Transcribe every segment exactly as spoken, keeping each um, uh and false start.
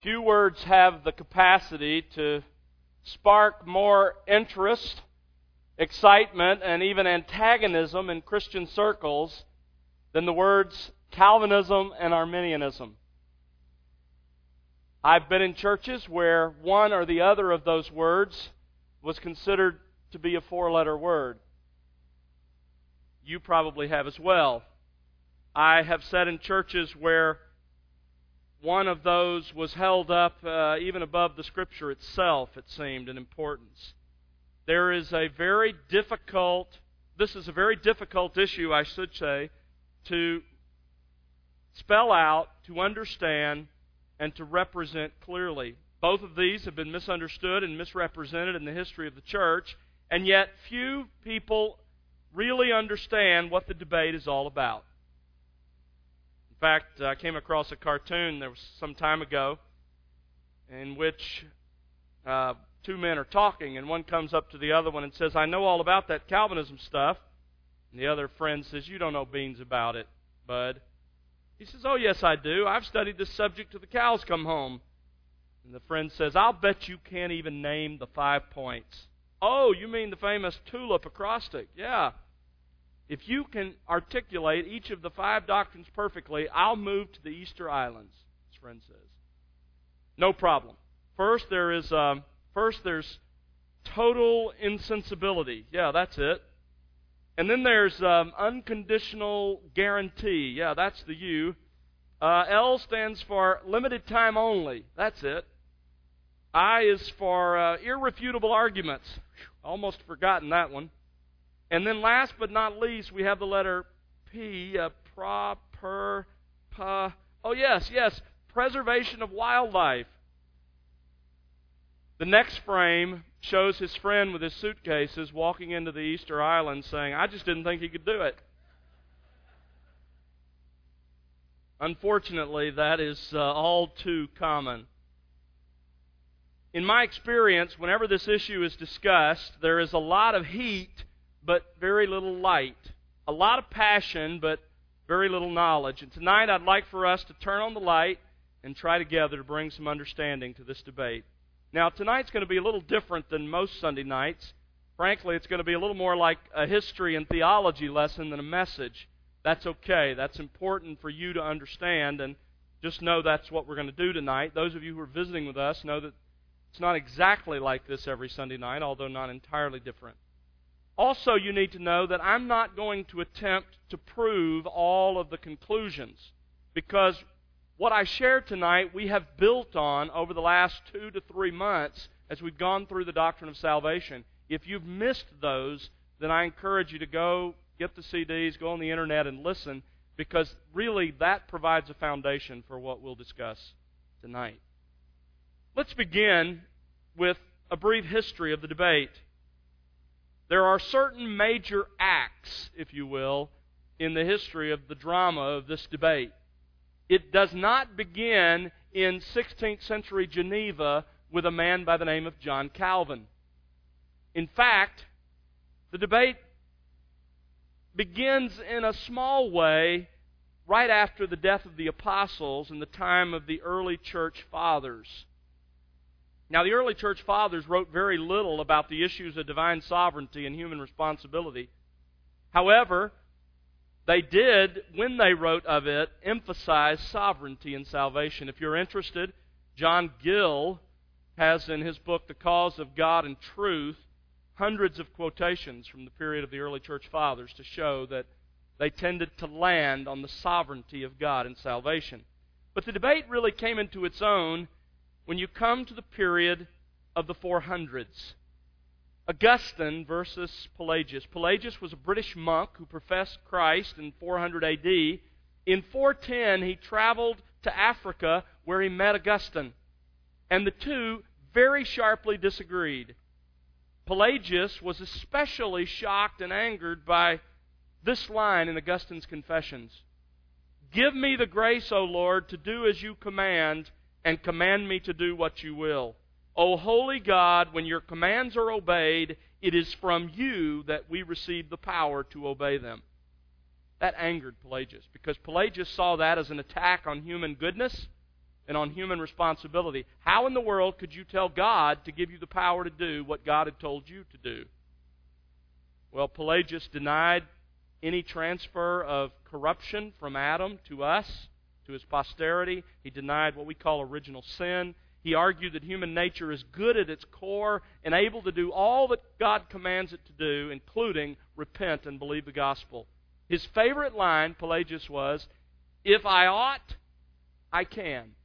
Few words have the capacity to spark more interest, excitement, and even antagonism in Christian circles than the words Calvinism and Arminianism. I've been in churches where one or the other of those words was considered to be a four-letter word. You probably have as well. I have sat in churches where one of those was held up uh, even above the Scripture itself, it seemed, in importance. There is a very difficult, this is a very difficult issue, I should say, to spell out, to understand, and to represent clearly. Both of these have been misunderstood and misrepresented in the history of the church, and yet few people really understand what the debate is all about. In fact, I came across a cartoon there was some time ago in which uh, two men are talking, and one comes up to the other one and says, "I know all about that Calvinism stuff." And the other friend says, "You don't know beans about it, bud." He says, "Oh, yes, I do. I've studied this subject till the cows come home." And the friend says, "I'll bet you can't even name the five points." "Oh, you mean the famous tulip acrostic?" "Yeah. If you can articulate each of the five doctrines perfectly, I'll move to the Easter Islands," his friend says. No problem. First, there is um, first there's total insensibility. Yeah, that's it. And then there's um, unconditional guarantee. Yeah, that's the U. Uh, L stands for limited time only. That's it. I is for uh, irrefutable arguments. Whew, almost forgotten that one. And then last but not least, we have the letter P, uh, pra, per, pa. Oh, yes, yes, preservation of wildlife. The next frame shows his friend with his suitcases walking into the Easter Island saying, "I just didn't think he could do it." Unfortunately, that is uh, all too common. In my experience, whenever this issue is discussed, there is a lot of heat but very little light. A lot of passion, but very little knowledge. And tonight I'd like for us to turn on the light and try together to bring some understanding to this debate. Now, tonight's going to be a little different than most Sunday nights. Frankly, it's going to be a little more like a history and theology lesson than a message. That's okay. That's important for you to understand, and just know that's what we're going to do tonight. Those of you who are visiting with us know that it's not exactly like this every Sunday night, although not entirely different. Also, you need to know that I'm not going to attempt to prove all of the conclusions, because what I share tonight we have built on over the last two to three months as we've gone through the doctrine of salvation. If you've missed those, then I encourage you to go get the C Ds, go on the internet and listen, because really that provides a foundation for what we'll discuss tonight. Let's begin with a brief history of the debate. There are certain major acts, if you will, in the history of the drama of this debate. It does not begin in sixteenth century Geneva with a man by the name of John Calvin. In fact, the debate begins in a small way right after the death of the apostles in the time of the early church fathers. Now, the early church fathers wrote very little about the issues of divine sovereignty and human responsibility. However, they did, when they wrote of it, emphasize sovereignty and salvation. If you're interested, John Gill has in his book, The Cause of God and Truth, hundreds of quotations from the period of the early church fathers to show that they tended to land on the sovereignty of God and salvation. But the debate really came into its own when you come to the period of the four hundreds. Augustine versus Pelagius. Pelagius was a British monk who professed Christ in four hundred A D. In four ten, he traveled to Africa where he met Augustine. And the two very sharply disagreed. Pelagius was especially shocked and angered by this line in Augustine's Confessions. "Give me the grace, O Lord, to do as you command, and command me to do what you will. O holy God, when your commands are obeyed, it is from you that we receive the power to obey them." That angered Pelagius, because Pelagius saw that as an attack on human goodness, and on human responsibility. How in the world could you tell God to give you the power to do what God had told you to do? Well, Pelagius denied any transfer of corruption from Adam to us, to his posterity. He denied what we call original sin. He argued that human nature is good at its core and able to do all that God commands it to do, including repent and believe the gospel. His favorite line, Pelagius, was, "If I ought, I can."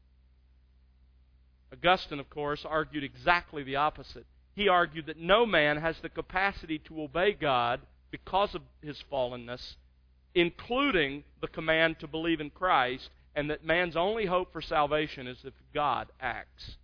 Augustine, of course, argued exactly the opposite. He argued that no man has the capacity to obey God because of his fallenness, including the command to believe in Christ, and that man's only hope for salvation is if God acts.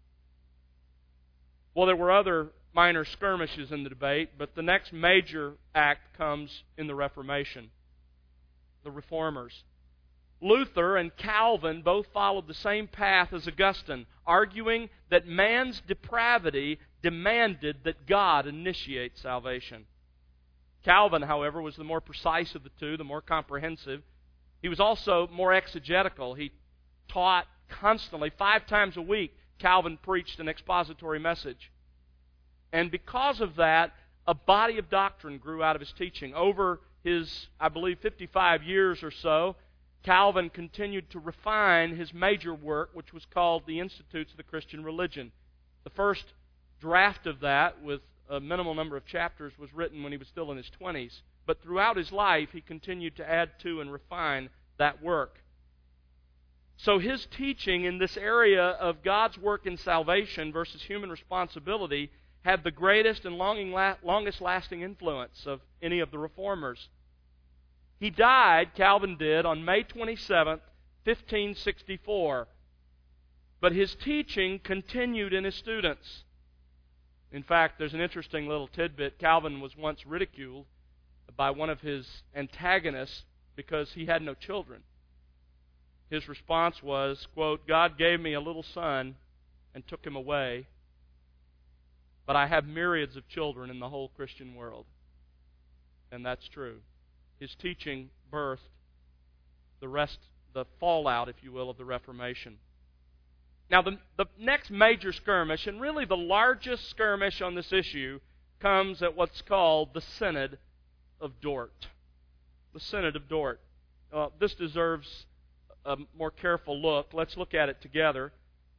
Well, there were other minor skirmishes in the debate, but the next major act comes in the Reformation. The Reformers. Luther and Calvin both followed the same path as Augustine, arguing that man's depravity demanded that God initiate salvation. Calvin, however, was the more precise of the two, the more comprehensive. He was also more exegetical. He taught constantly. Five times a week, Calvin preached an expository message. And because of that, a body of doctrine grew out of his teaching. Over his, I believe, fifty-five years or so, Calvin continued to refine his major work, which was called The Institutes of the Christian Religion. The first draft of that, with a minimal number of chapters, was written when he was still in his twenties. But throughout his life, he continued to add to and refine that work. So his teaching in this area of God's work in salvation versus human responsibility had the greatest and longest lasting influence of any of the reformers. He died, Calvin did, on May twenty-seventh, fifteen sixty-four. But his teaching continued in his students. In fact, there's an interesting little tidbit. Calvin was once ridiculed by one of his antagonists because he had no children. His response was, quote, "God gave me a little son and took him away, but I have myriads of children in the whole Christian world." And that's true. His teaching birthed the rest, the fallout, if you will, of the Reformation. Now, the, the next major skirmish, and really the largest skirmish on this issue, comes at what's called the Synod of Dort. The Synod of Dort. Uh, this deserves a more careful look. Let's look at it together.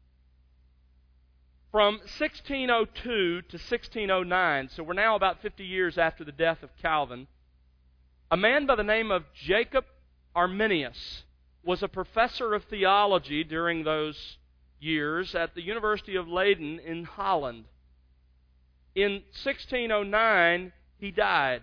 From sixteen oh two to sixteen oh nine, so we're now about fifty years after the death of Calvin, a man by the name of Jacob Arminius was a professor of theology during those years at the University of Leiden in Holland. In sixteen oh nine, he died.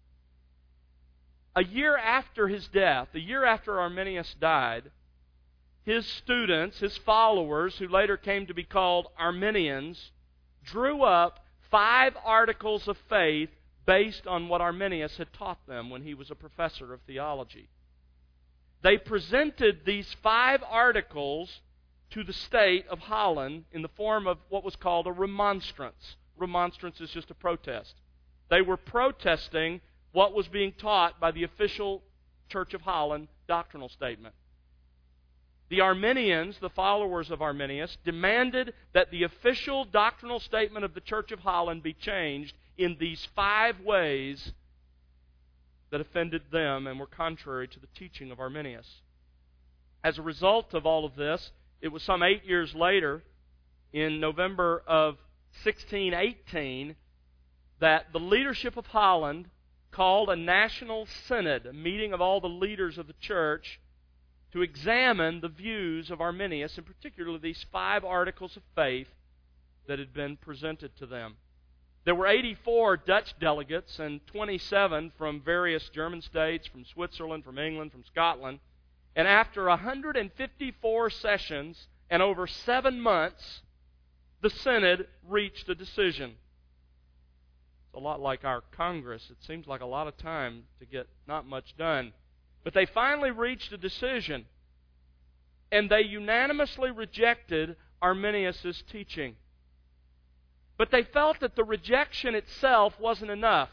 A year after his death, a year after Arminius died, his students, his followers, who later came to be called Arminians, drew up five articles of faith based on what Arminius had taught them when he was a professor of theology. They presented these five articles to the state of Holland in the form of what was called a remonstrance. Remonstrance is just a protest. They were protesting what was being taught by the official Church of Holland doctrinal statement. The Arminians, the followers of Arminius, demanded that the official doctrinal statement of the Church of Holland be changed in these five ways that offended them and were contrary to the teaching of Arminius. As a result of all of this, it was some eight years later, in November of sixteen eighteen, that the leadership of Holland called a national synod, a meeting of all the leaders of the church, to examine the views of Arminius, and particularly these five articles of faith that had been presented to them. There were eighty-four Dutch delegates and twenty-seven from various German states, from Switzerland, from England, from Scotland. And after one hundred fifty-four sessions and over seven months, the Synod reached a decision. It's a lot like our Congress. It seems like a lot of time to get not much done. But they finally reached a decision, and they unanimously rejected Arminius' teaching. But they felt that the rejection itself wasn't enough.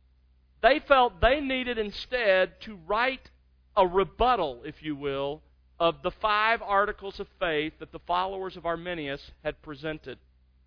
They felt they needed instead to write a rebuttal, if you will, of the five articles of faith that the followers of Arminius had presented.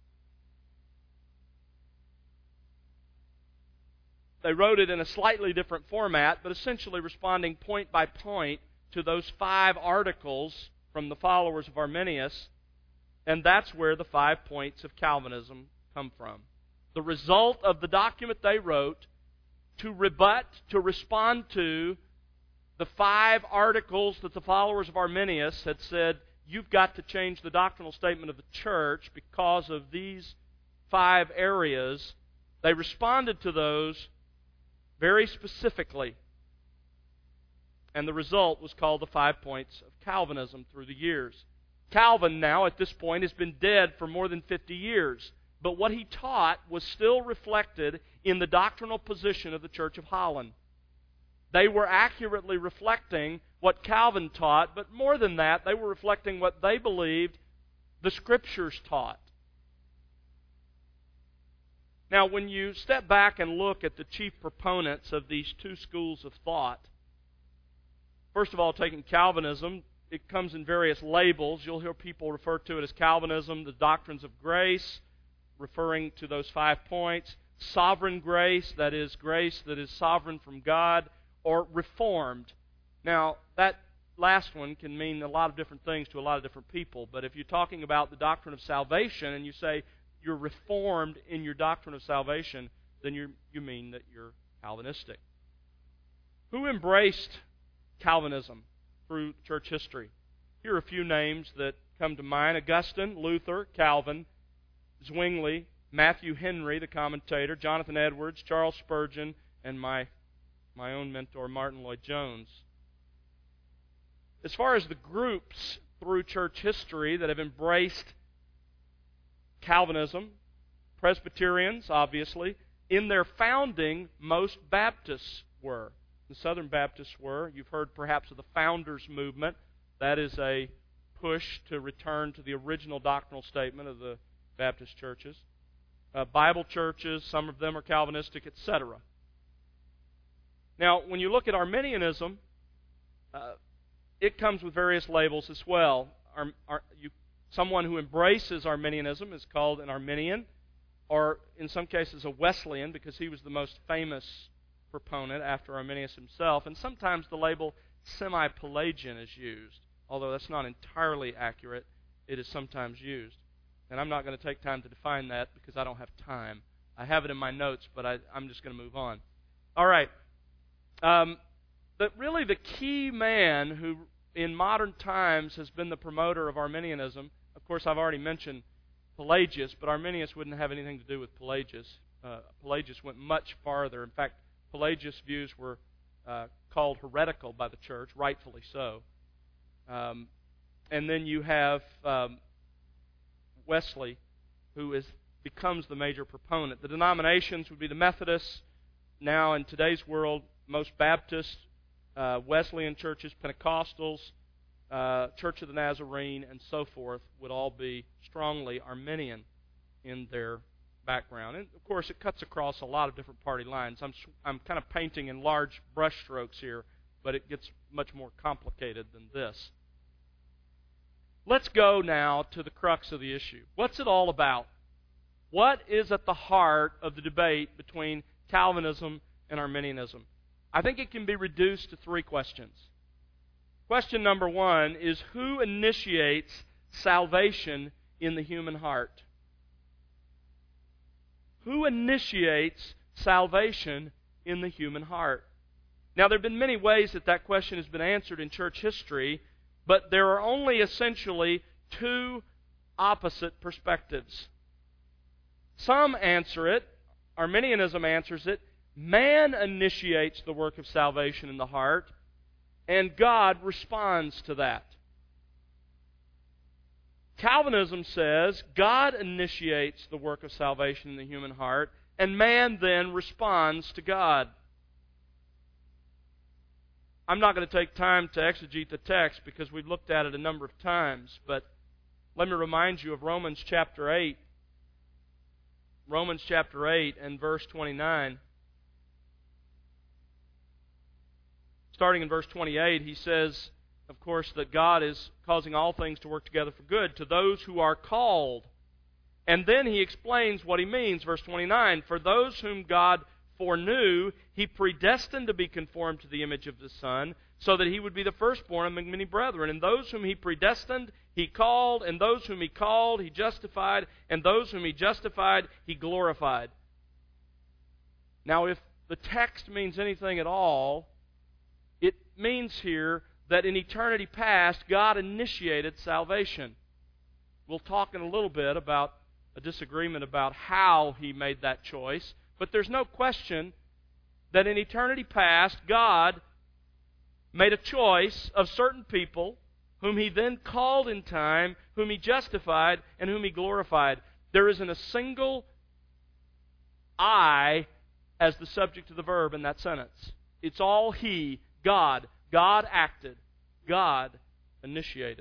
They wrote it in a slightly different format, but essentially responding point by point to those five articles from the followers of Arminius, and that's where the five points of Calvinism come from. The result of the document they wrote to rebut, to respond to the five articles that the followers of Arminius had said, you've got to change the doctrinal statement of the church because of these five areas. They responded to those very specifically. And the result was called the five points of Calvinism through the years. Calvin now, at this point, has been dead for more than fifty years. But what he taught was still reflected in the doctrinal position of the Church of Holland. They were accurately reflecting what Calvin taught, but more than that, they were reflecting what they believed the Scriptures taught. Now, when you step back and look at the chief proponents of these two schools of thought, first of all, taking Calvinism, it comes in various labels. You'll hear people refer to it as Calvinism, the doctrines of grace, referring to those five points, sovereign grace, that is, grace that is sovereign from God, or Reformed. Now, that last one can mean a lot of different things to a lot of different people, but if you're talking about the doctrine of salvation and you say you're Reformed in your doctrine of salvation, then you you mean that you're Calvinistic. Who embraced Calvinism through church history? Here are a few names that come to mind: Augustine, Luther, Calvin, Zwingli, Matthew Henry, the commentator, Jonathan Edwards, Charles Spurgeon, and my my own mentor, Martin Lloyd-Jones. As far as the groups through church history that have embraced Calvinism, Presbyterians, obviously. In their founding, most Baptists were. The Southern Baptists were. You've heard perhaps of the Founders Movement. That is a push to return to the original doctrinal statement of the Baptist churches. Uh, Bible churches, some of them are Calvinistic, et cetera. Now, when you look at Arminianism, uh, it comes with various labels as well. Ar- Ar- you, someone who embraces Arminianism is called an Arminian, or in some cases a Wesleyan, because he was the most famous proponent after Arminius himself. And sometimes the label semi-Pelagian is used, although that's not entirely accurate. It is sometimes used. And I'm not going to take time to define that because I don't have time. I have it in my notes, but I, I'm just going to move on. All right. Um, but really the key man who in modern times has been the promoter of Arminianism, of course I've already mentioned Pelagius, but Arminius wouldn't have anything to do with Pelagius. Uh, Pelagius went much farther. In fact, Pelagius' views were uh, called heretical by the church, rightfully so. Um, and then you have um, Wesley, who is becomes the major proponent. The denominations would be the Methodists. Now, in today's world, most Baptists, uh, Wesleyan churches, Pentecostals, uh, Church of the Nazarene, and so forth would all be strongly Arminian in their background. And, of course, it cuts across a lot of different party lines. I'm, I'm kind of painting in large brushstrokes here, but it gets much more complicated than this. Let's go now to the crux of the issue. What's it all about? What is at the heart of the debate between Calvinism and Arminianism? I think it can be reduced to three questions. Question number one is, who initiates salvation in the human heart? Who initiates salvation in the human heart? Now, there have been many ways that that question has been answered in church history, but there are only essentially two opposite perspectives. Some answer it, Arminianism answers it, man initiates the work of salvation in the heart, and God responds to that. Calvinism says God initiates the work of salvation in the human heart, and man then responds to God. I'm not going to take time to exegete the text because we've looked at it a number of times, but let me remind you of Romans chapter eight. Romans chapter eight and verse twenty-nine. Starting in verse twenty-eight, he says, of course, that God is causing all things to work together for good to those who are called. And then he explains what he means. Verse twenty-nine, for those whom God foreknew, he predestined to be conformed to the image of the Son, so that he would be the firstborn among many brethren. And those whom he predestined, he called. And those whom he called, he justified. And those whom he justified, he glorified. Now, if the text means anything at all, it means here that in eternity past, God initiated salvation. We'll talk in a little bit about a disagreement about how he made that choice. But there's no question that in eternity past, God made a choice of certain people whom he then called in time, whom he justified, and whom he glorified. There isn't a single I as the subject of the verb in that sentence. It's all he, God. God acted. God initiated.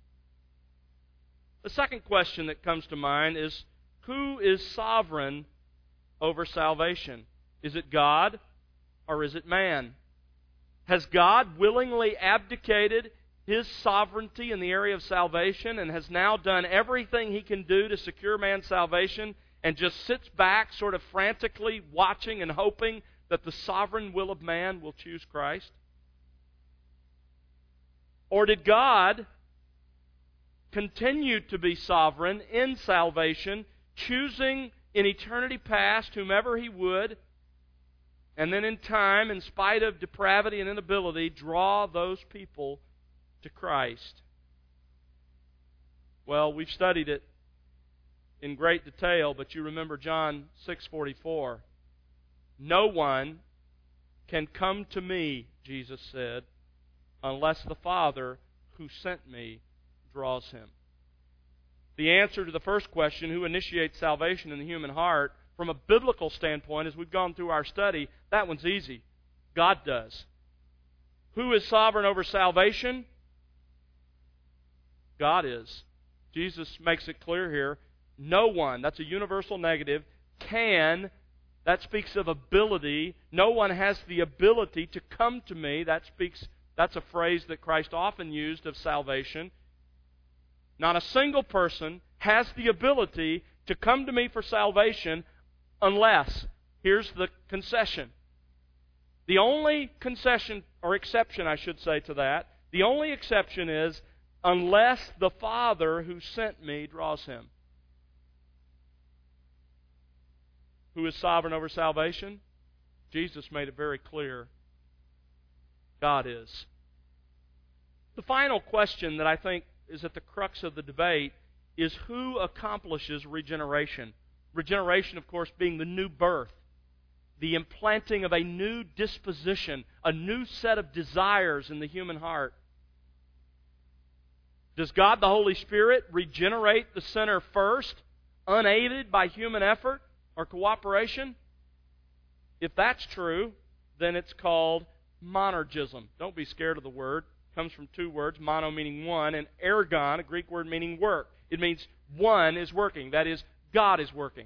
The second question that comes to mind is, who is sovereign over salvation? Is it God or is it man? Has God willingly abdicated his sovereignty in the area of salvation and has now done everything he can do to secure man's salvation and just sits back sort of frantically watching and hoping that the sovereign will of man will choose Christ? Or did God continue to be sovereign in salvation, choosing in eternity past whomever he would, and then in time, in spite of depravity and inability, draw those people to Christ? Well, we've studied it in great detail, but you remember John six forty-four. No one can come to me, Jesus said, unless the Father who sent me draws him. The answer to the first question, who initiates salvation in the human heart, from a biblical standpoint, as we've gone through our study, that one's easy. God does. Who is sovereign over salvation? God is. Jesus makes it clear here. No one, that's a universal negative, can, that speaks of ability. No one has the ability to come to me. That speaks, that's a phrase that Christ often used of salvation. Not a single person has the ability to come to me for salvation unless, here's the concession. The only concession, or exception I should say to that, the only exception is unless the Father who sent me draws him. Who is sovereign over salvation? Jesus made it very clear. God is. The final question that I think is at the crux of the debate is who accomplishes regeneration. Regeneration, of course, being the new birth, the implanting of a new disposition, a new set of desires in the human heart. Does God the Holy Spirit regenerate the sinner first, unaided by human effort or cooperation? If that's true, then it's called monergism. Don't be scared of the word. It comes from two words, mono meaning one, and ergon, a Greek word meaning work. It means one is working. That is, God is working.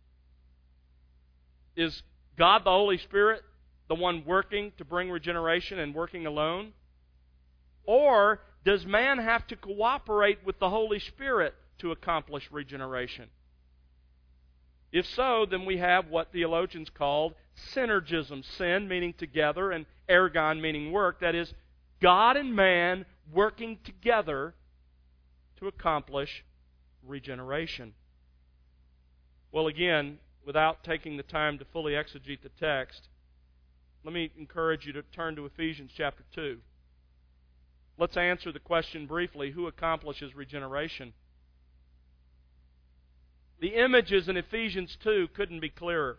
Is God the Holy Spirit the one working to bring regeneration and working alone? Or does man have to cooperate with the Holy Spirit to accomplish regeneration? If so, then we have what theologians call synergism. Syn meaning together and ergon meaning work. That is, God and man working together to accomplish regeneration. Well, again, without taking the time to fully exegete the text, let me encourage you to turn to Ephesians chapter two. Let's answer the question briefly, who accomplishes regeneration? The images in Ephesians two couldn't be clearer.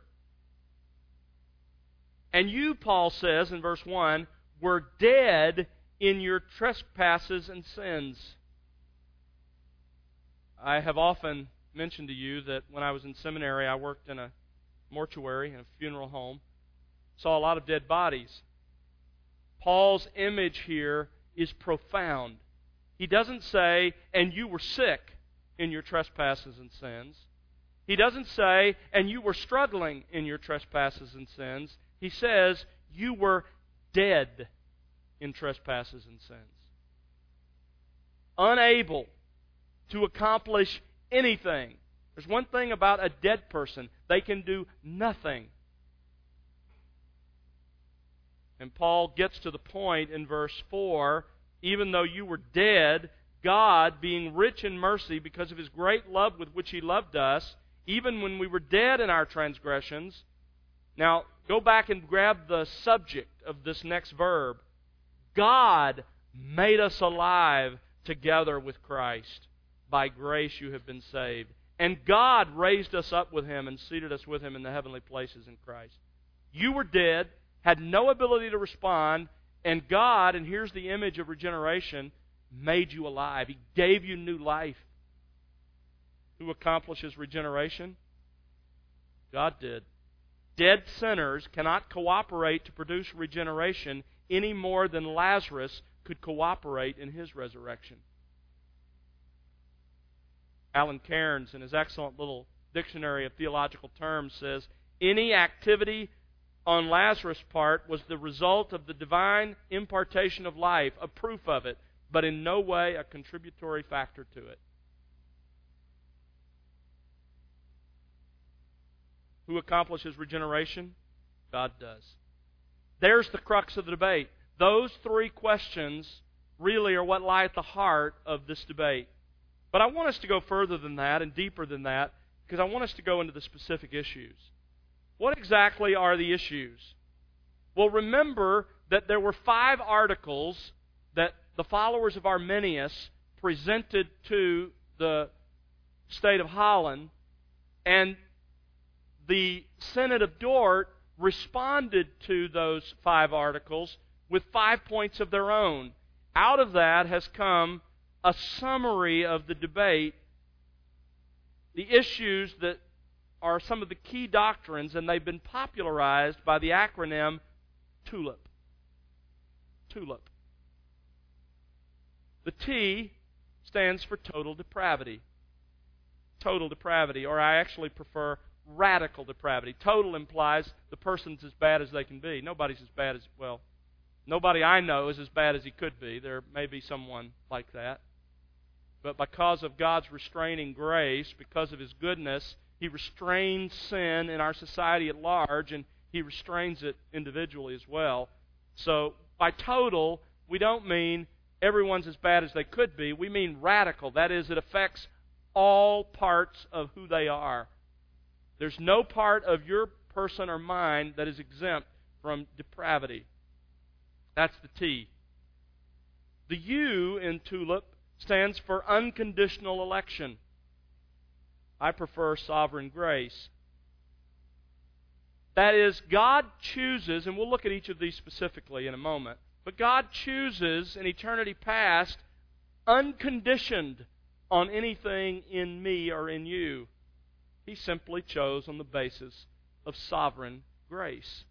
And you, Paul says in verse one, were dead in your trespasses and sins. I have often mentioned to you that when I was in seminary, I worked in a mortuary, in a funeral home, saw a lot of dead bodies. Paul's image here is profound. He doesn't say, and you were sick in your trespasses and sins. He doesn't say, and you were struggling in your trespasses and sins. He says, you were dead in trespasses and sins. unable to accomplish anything. There's one thing about a dead person. They can do nothing. And Paul gets to the point in verse four, even though you were dead, God, being rich in mercy because of His great love with which He loved us, even when we were dead in our transgressions. Now, go back and grab the subject of this next verb. God made us alive together with Christ. By grace you have been saved. And God raised us up with Him and seated us with Him in the heavenly places in Christ. You were dead, had no ability to respond, and God, and here's the image of regeneration, made you alive. He gave you new life. Who accomplishes regeneration? God did. Dead sinners cannot cooperate to produce regeneration any more than Lazarus could cooperate in his resurrection. Alan Cairns, in his excellent little dictionary of theological terms, says, any activity on Lazarus' part was the result of the divine impartation of life, a proof of it, but in no way a contributory factor to it. Who accomplishes regeneration? God does. There's the crux of the debate. Those three questions really are what lie at the heart of this debate. But I want us to go further than that and deeper than that, because I want us to go into the specific issues. What exactly are the issues? Well, remember that there were five articles that the followers of Arminius presented to the state of Holland, and the Synod of Dort responded to those five articles with five points of their own. Out of that has come a summary of the debate, the issues that are some of the key doctrines, and they've been popularized by the acronym TULIP. TULIP. The T stands for total depravity. Total depravity, or I actually prefer radical depravity. Total implies the person's as bad as they can be. Nobody's as bad as, well, nobody I know is as bad as he could be. There may be someone like that. But because of God's restraining grace, because of His goodness, He restrains sin in our society at large, and He restrains it individually as well. So, by total, we don't mean everyone's as bad as they could be. We mean radical. That is, it affects all parts of who they are. There's no part of your person or mine that is exempt from depravity. That's the T. The U in TULIP stands for unconditional election. I prefer sovereign grace. That is, God chooses, and we'll look at each of these specifically in a moment, but God chooses in eternity past, unconditioned on anything in me or in you. He simply chose on the basis of sovereign grace.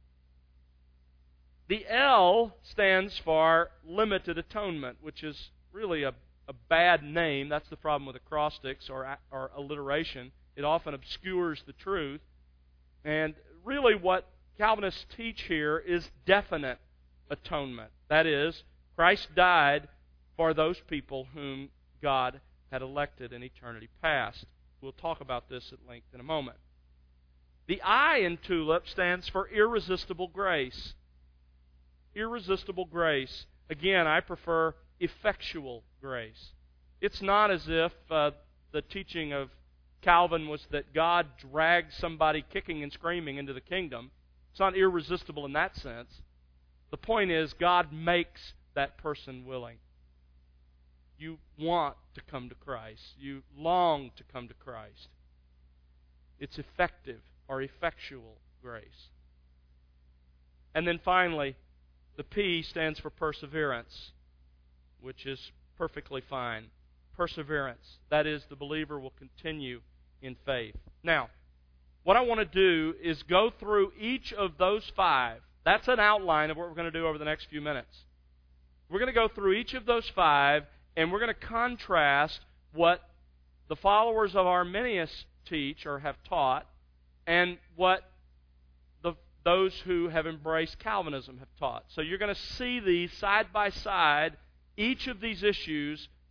The L stands for limited atonement, which is really a, a bad name. That's the problem with acrostics or, or alliteration. It often obscures the truth. And really what Calvinists teach here is definite atonement. That is, Christ died for those people whom God had elected in eternity past. We'll talk about this at length in a moment. The I in TULIP stands for irresistible grace. Irresistible grace. Again, I prefer effectual grace. It's not as if uh, the teaching of Calvin was that God dragged somebody kicking and screaming into the kingdom. It's not irresistible in that sense. The point is, God makes that person willing. You want to come to Christ. You long to come to Christ. It's effective or effectual grace. And then finally, the P stands for perseverance, which is perfectly fine. Perseverance. That is, the believer will continue in faith. Now, what I want to do is go through each of those five. That's an outline of what we're going to do over the next few minutes. We're going to go through each of those five, and we're going to contrast what the followers of Arminius teach or have taught and what the, those who have embraced Calvinism have taught. So you're going to see these side by side, each of these issues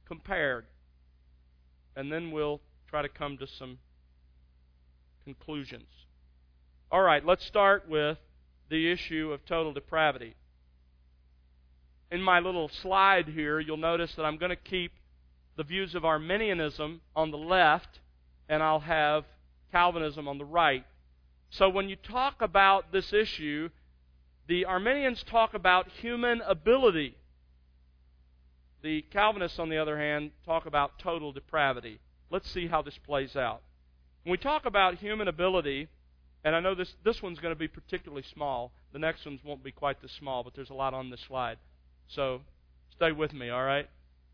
compared. And then we'll try to come to some conclusions. All right, let's start with the issue of total depravity. In my little slide here, you'll notice that I'm going to keep the views of Arminianism on the left, and I'll have Calvinism on the right. So when you talk about this issue, the Arminians talk about human ability. The Calvinists, on the other hand, talk about total depravity. Let's see how this plays out. When we talk about human ability, and I know this, this one's going to be particularly small. The next ones won't be quite this small, but there's a lot on this slide. So stay with me, all right?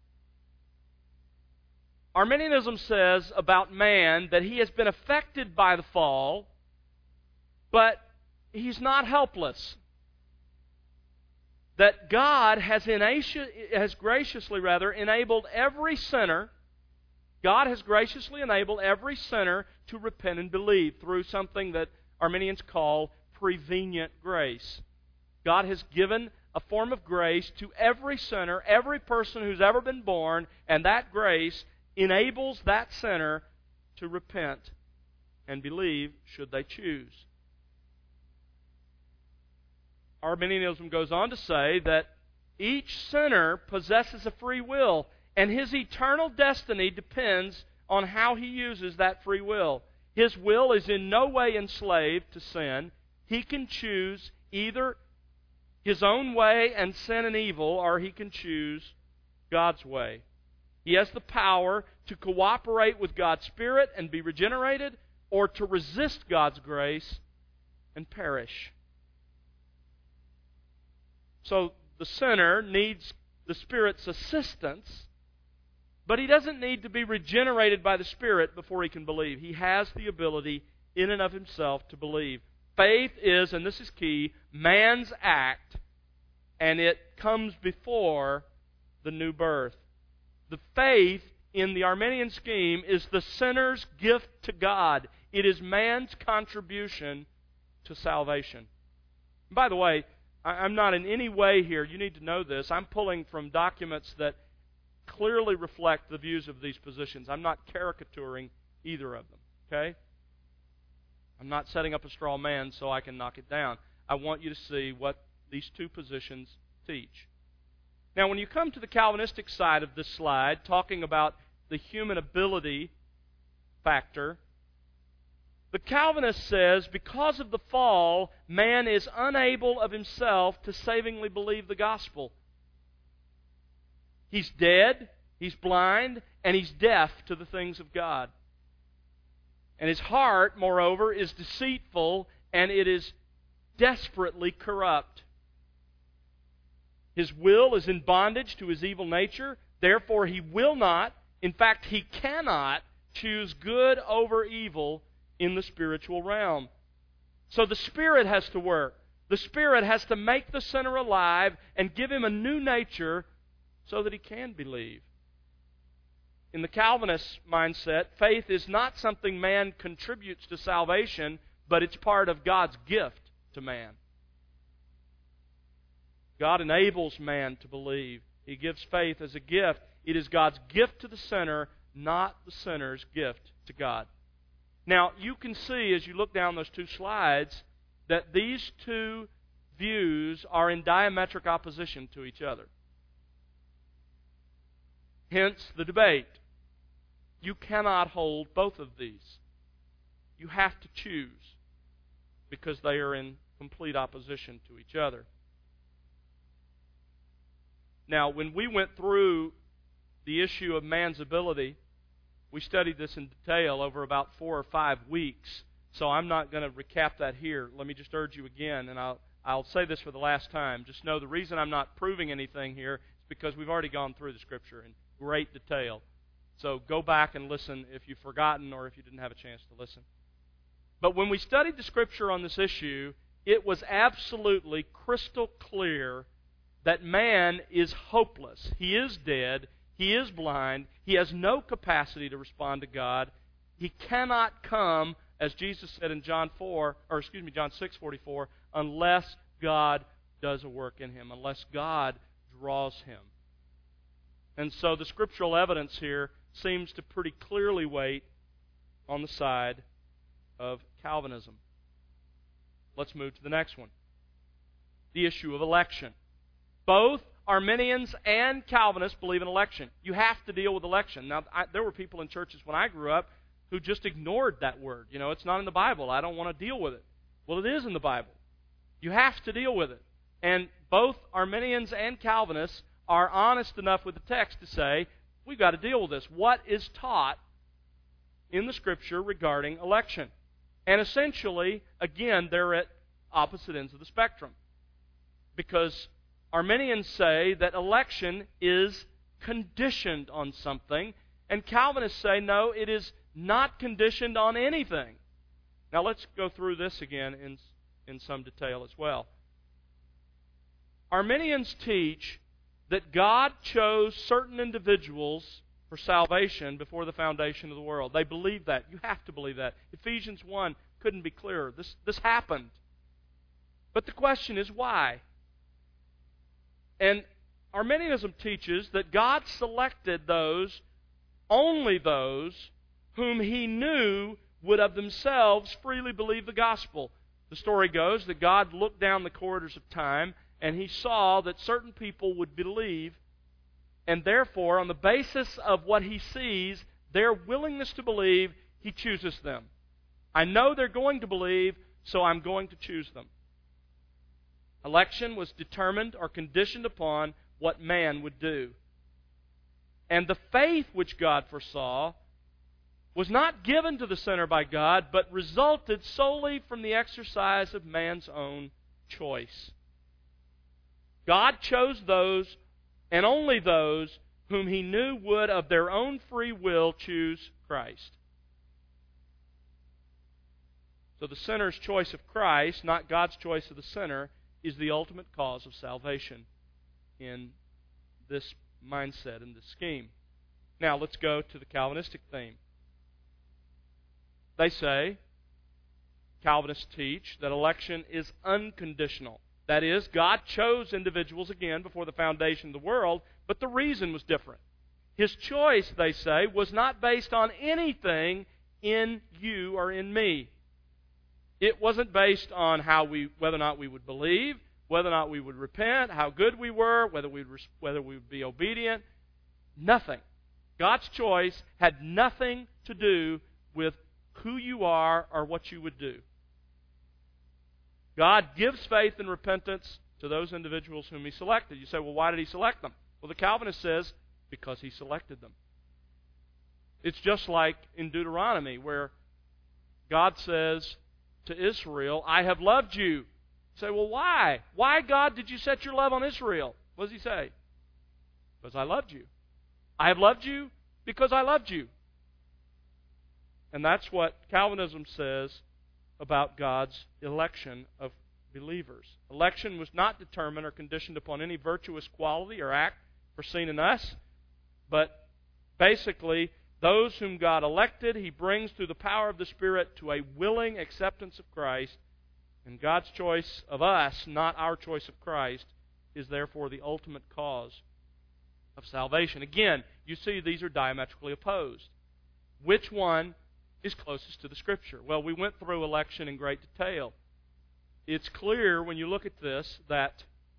Arminianism says about man that he has been affected by the fall, but he's not helpless. That God has, has graciously rather enabled every sinner, God has graciously enabled every sinner to repent and believe through something that Arminians call prevenient grace. God has given a form of grace to every sinner, every person who's ever been born, and that grace enables that sinner to repent and believe should they choose. Arminianism goes on to say that each sinner possesses a free will, and his eternal destiny depends on how he uses that free will. His will is in no way enslaved to sin. He can choose either his own way and sin and evil, or he can choose God's way. He has the power to cooperate with God's Spirit and be regenerated, or to resist God's grace and perish. So the sinner needs the Spirit's assistance, but he doesn't need to be regenerated by the Spirit before he can believe. He has the ability in and of himself to believe. Faith is, and this is key, man's act, and it comes before the new birth. The faith in the Arminian scheme is the sinner's gift to God. It is man's contribution to salvation. And by the way, I'm not in any way here, you need to know this, I'm pulling from documents that clearly reflect the views of these positions. I'm not caricaturing either of them, okay? I'm not setting up a straw man so I can knock it down. I want you to see what these two positions teach. Now, when you come to the Calvinistic side of this slide, talking about the human ability factor, the Calvinist says, because of the fall, man is unable of himself to savingly believe the gospel. He's dead, he's blind, and he's deaf to the things of God. And his heart, moreover, is deceitful, and it is desperately corrupt. His will is in bondage to his evil nature. Therefore, he will not, in fact, he cannot choose good over evil in the spiritual realm. So the Spirit has to work. The Spirit has to make the sinner alive and give him a new nature so that he can believe. In the Calvinist mindset, faith is not something man contributes to salvation, but it's part of God's gift to man. God enables man to believe. He gives faith as a gift. It is God's gift to the sinner, not the sinner's gift to God. Now, you can see as you look down those two slides that these two views are in diametric opposition to each other. Hence the debate. You cannot hold both of these. You have to choose because they are in complete opposition to each other. Now, when we went through the issue of man's ability, we studied this in detail over about four or five weeks, so I'm not going to recap that here. Let me just urge you again, and I'll, I'll say this for the last time. Just know the reason I'm not proving anything here is because we've already gone through the Scripture in great detail. So go back and listen if you've forgotten or if you didn't have a chance to listen. But when we studied the Scripture on this issue, it was absolutely crystal clear that man is hopeless. He is dead. He is blind. He has no capacity to respond to God. He cannot come, as Jesus said in John four, or excuse me, John six forty-four, unless God does a work in him, unless God draws him. And so the scriptural evidence here seems to pretty clearly weight on the side of Calvinism. Let's move to the next one. The issue of election. Both Arminians and Calvinists believe in election. You have to deal with election. Now, I, there were people in churches when I grew up who just ignored that word. You know, it's not in the Bible. I don't want to deal with it. Well, it is in the Bible. You have to deal with it. And both Arminians and Calvinists are honest enough with the text to say, we've got to deal with this. What is taught in the Scripture regarding election? And essentially, again, they're at opposite ends of the spectrum. Because Arminians say that election is conditioned on something, and Calvinists say, no, it is not conditioned on anything. Now let's go through this again in, in some detail as well. Arminians teach that God chose certain individuals for salvation before the foundation of the world. They believe that. You have to believe that. Ephesians one couldn't be clearer. This, this happened. But the question is why? And Arminianism teaches that God selected those, only those, whom He knew would of themselves freely believe the gospel. The story goes that God looked down the corridors of time and He saw that certain people would believe, and therefore, on the basis of what He sees, their willingness to believe, He chooses them. I know they're going to believe, so I'm going to choose them. Election was determined or conditioned upon what man would do. And the faith which God foresaw was not given to the sinner by God, but resulted solely from the exercise of man's own choice. God chose those, and only those, whom He knew would of their own free will choose Christ. So the sinner's choice of Christ, not God's choice of the sinner, is the ultimate cause of salvation in this mindset, in this scheme. Now let's go to the Calvinistic theme. They say, Calvinists teach, that election is unconditional. That is, God chose individuals again before the foundation of the world, but the reason was different. His choice, they say, was not based on anything in you or in me. It wasn't based on how we, whether or not we would believe, whether or not we would repent, how good we were, whether we would, whether we would be obedient. Nothing. God's choice had nothing to do with who you are or what you would do. God gives faith and repentance to those individuals whom He selected. You say, well, why did He select them? Well, the Calvinist says, because He selected them. It's just like in Deuteronomy, where God says to Israel, I have loved you. You say, well, why? Why, God, did you set your love on Israel? What does He say? Because I loved you. I have loved you because I loved you. And that's what Calvinism says about God's election of believers. Election was not determined or conditioned upon any virtuous quality or act foreseen in us, but basically, those whom God elected, He brings through the power of the Spirit to a willing acceptance of Christ, and God's choice of us, not our choice of Christ, is therefore the ultimate cause of salvation. Again, you see these are diametrically opposed. Which one is closest to the Scripture? Well, we went through election in great detail. It's clear when you look at this that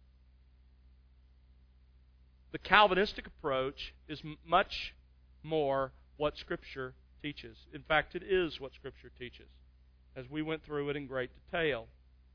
the Calvinistic approach is much more what Scripture teaches. In fact, it is what Scripture teaches, as we went through it in great detail.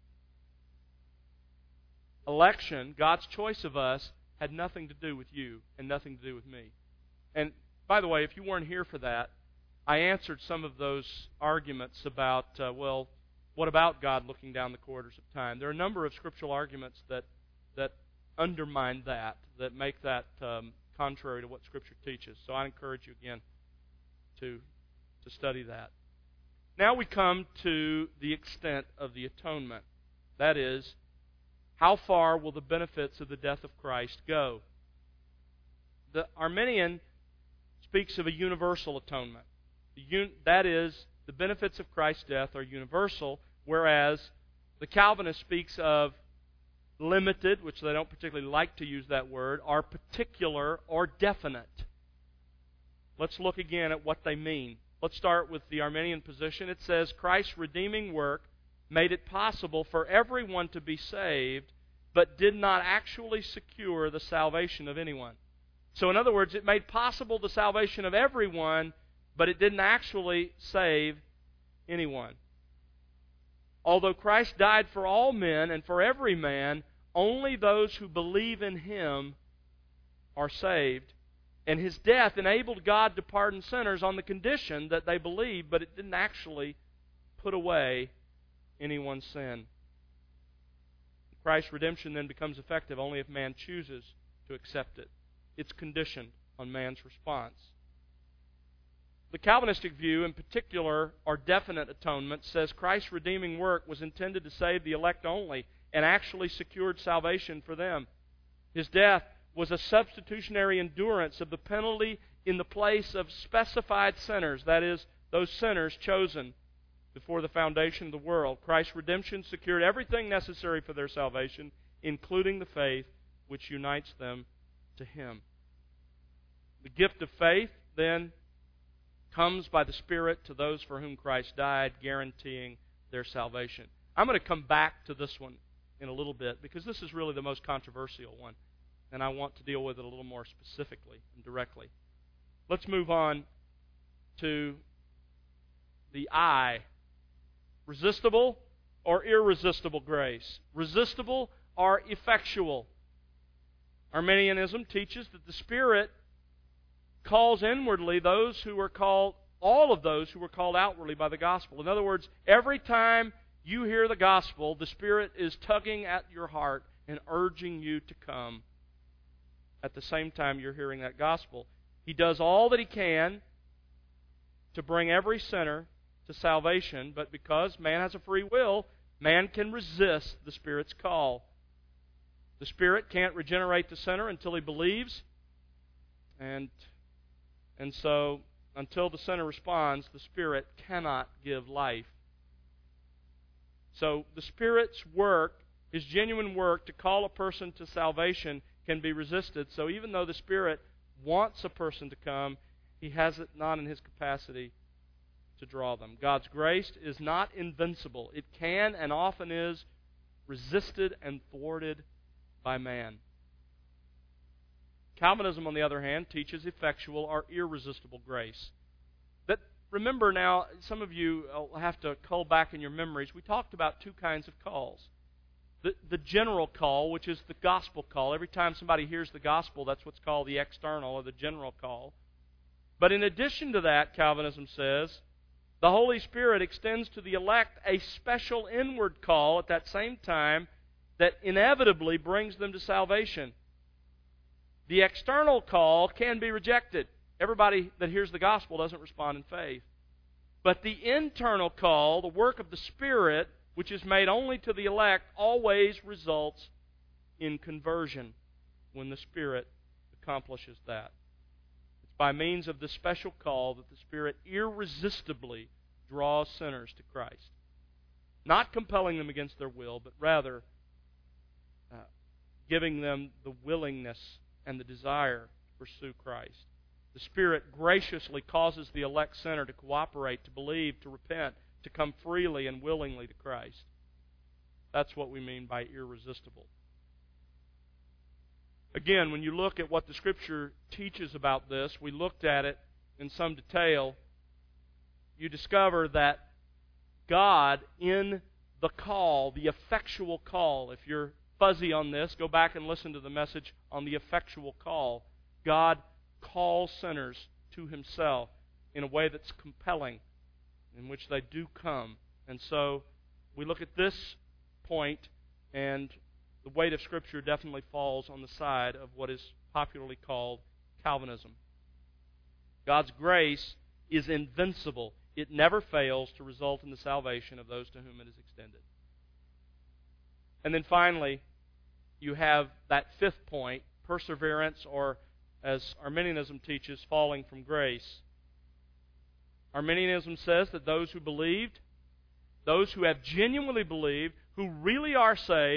Election, God's choice of us, had nothing to do with you and nothing to do with me. And by the way, if you weren't here for that, I answered some of those arguments about, uh, well, what about God looking down the corridors of time? There are a number of scriptural arguments that that undermine that, that make that um, contrary to what Scripture teaches. So I encourage you again to to study that. Now we come to the extent of the atonement. That is, how far will the benefits of the death of Christ go? The Arminian speaks of a universal atonement. That is, the benefits of Christ's death are universal, whereas the Calvinist speaks of limited, which they don't particularly like to use that word, are particular or definite. Let's look again at what they mean. Let's start with the Arminian position. It says Christ's redeeming work made it possible for everyone to be saved, but did not actually secure the salvation of anyone. So in other words, it made possible the salvation of everyone, but it didn't actually save anyone. Although Christ died for all men and for every man, only those who believe in Him are saved. And His death enabled God to pardon sinners on the condition that they believed, but it didn't actually put away anyone's sin. Christ's redemption then becomes effective only if man chooses to accept it. It's conditioned on man's response. The Calvinistic view, in particular, or definite atonement, says Christ's redeeming work was intended to save the elect only and actually secured salvation for them. His death was a substitutionary endurance of the penalty in the place of specified sinners, that is, those sinners chosen before the foundation of the world. Christ's redemption secured everything necessary for their salvation, including the faith which unites them to Him. The gift of faith, then, comes by the Spirit to those for whom Christ died, guaranteeing their salvation. I'm going to come back to this one in a little bit because this is really the most controversial one, and I want to deal with it a little more specifically and directly. Let's move on to the I. Resistible or irresistible grace? Resistible or effectual? Arminianism teaches that the Spirit calls inwardly those who are called, all of those who were called outwardly by the gospel. In other words, every time you hear the gospel, the Spirit is tugging at your heart and urging you to come at the same time you're hearing that gospel. He does all that He can to bring every sinner to salvation, but because man has a free will, man can resist the Spirit's call. The Spirit can't regenerate the sinner until he believes, and and so until the sinner responds, the Spirit cannot give life. So the Spirit's work, His genuine work to call a person to salvation, can be resisted. So even though the Spirit wants a person to come, He has it not in His capacity to draw them. God's grace is not invincible. It can and often is resisted and thwarted by man. Calvinism, on the other hand, teaches effectual or irresistible grace. That, remember now, some of you will have to cull back in your memories, we talked about two kinds of calls. The, the general call, which is the gospel call. Every time somebody hears the gospel, that's what's called the external or the general call. But in addition to that, Calvinism says, the Holy Spirit extends to the elect a special inward call at that same time that inevitably brings them to salvation. The external call can be rejected. Everybody that hears the gospel doesn't respond in faith. But the internal call, the work of the Spirit, which is made only to the elect, always results in conversion when the Spirit accomplishes that. It's by means of the special call that the Spirit irresistibly draws sinners to Christ. Not compelling them against their will, but rather uh, giving them the willingness and the desire to pursue Christ. The Spirit graciously causes the elect sinner to cooperate, to believe, to repent, to come freely and willingly to Christ. That's what we mean by irresistible. Again, when you look at what the Scripture teaches about this, we looked at it in some detail, you discover that God, in the call, the effectual call, if you're fuzzy on this, go back and listen to the message on the effectual call. God calls sinners to Himself in a way that's compelling, in which they do come. And so we look at this point, and the weight of Scripture definitely falls on the side of what is popularly called Calvinism. God's grace is invincible. It never fails to result in the salvation of those to whom it is extended. And then finally, you have that fifth point, perseverance, or as Arminianism teaches, falling from grace. Arminianism says that those who believed, those who have genuinely believed, who really are saved,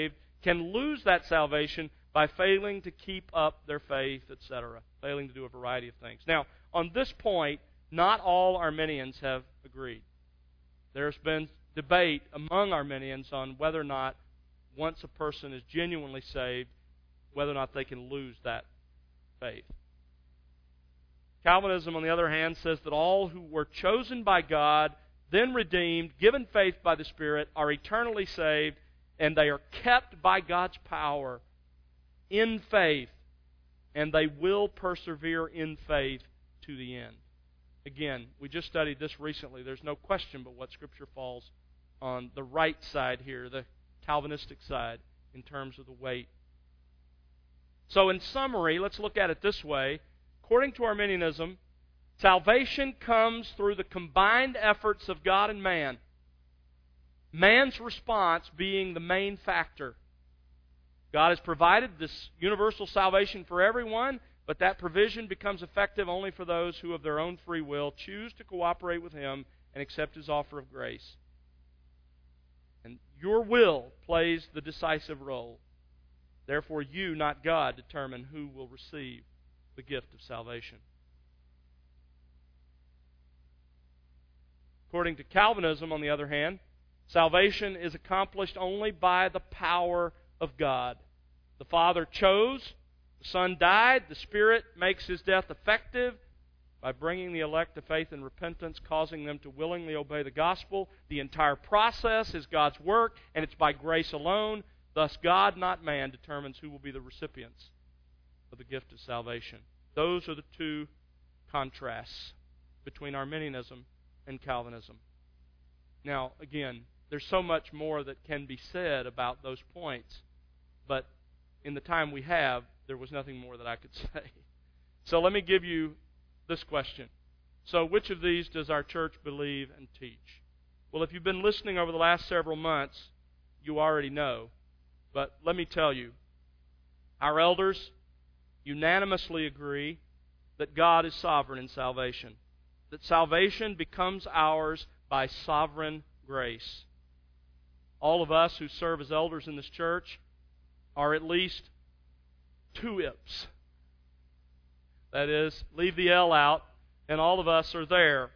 can lose that salvation by failing to keep up their faith, et cetera, failing to do a variety of things. Now, on this point, not all Arminians have agreed. There's been debate among Arminians on whether or not, once a person is genuinely saved, whether or not they can lose that faith. Calvinism, on the other hand, says that all who were chosen by God, then redeemed, given faith by the Spirit, are eternally saved, and they are kept by God's power in faith, and they will persevere in faith to the end. Again, we just studied this recently. There's no question but what Scripture falls on the right side here, the Calvinistic side, in terms of the weight. So in summary, let's look at it this way. According to Arminianism, salvation comes through the combined efforts of God and man, man's response being the main factor. God has provided this universal salvation for everyone, but that provision becomes effective only for those who of their own free will choose to cooperate with Him and accept His offer of grace. And your will plays the decisive role. Therefore, you, not God, determine who will receive the gift of salvation. According to Calvinism, on the other hand, salvation is accomplished only by the power of God. The Father chose, the Son died, the Spirit makes His death effective by bringing the elect to faith and repentance, causing them to willingly obey the gospel. The entire process is God's work, and it's by grace alone. Thus, God, not man, determines who will be the recipients of the gift of salvation. Those are the two contrasts between Arminianism and Calvinism. Now, again, there's so much more that can be said about those points, but in the time we have, there was nothing more that I could say. So let me give you this question. So which of these does our church believe and teach? Well, if you've been listening over the last several months, you already know. But let me tell you, our elders unanimously agree that God is sovereign in salvation, that salvation becomes ours by sovereign grace. All of us who serve as elders in this church are at least two ips. That is, leave the L out, and all of us are there.